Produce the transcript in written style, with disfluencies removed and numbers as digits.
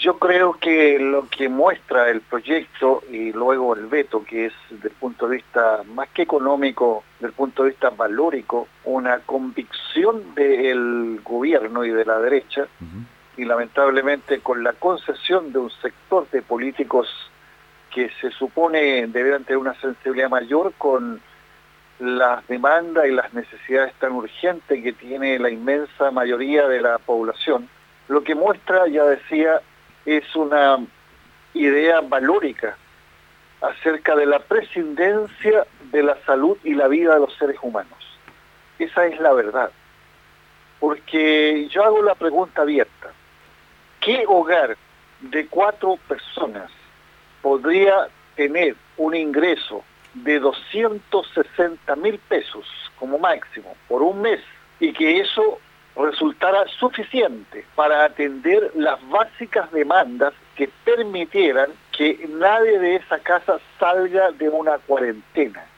Yo creo que lo que muestra el proyecto y luego el veto, que es desde el punto de vista más que económico, desde el punto de vista valórico, una convicción del gobierno y de la derecha, y lamentablemente con la concesión de un sector de políticos que se supone deberán tener una sensibilidad mayor con las demandas y las necesidades tan urgentes que tiene la inmensa mayoría de la población. Lo que muestra, ya decía, es una idea valórica acerca de la prescindencia de la salud y la vida de los seres humanos. Esa es la verdad. Porque yo hago la pregunta abierta. ¿Qué hogar de 4 personas podría tener un ingreso de 260.000 pesos como máximo por un mes y que eso resultara suficiente para atender las básicas demandas que permitieran que nadie de esa casa salga de una cuarentena?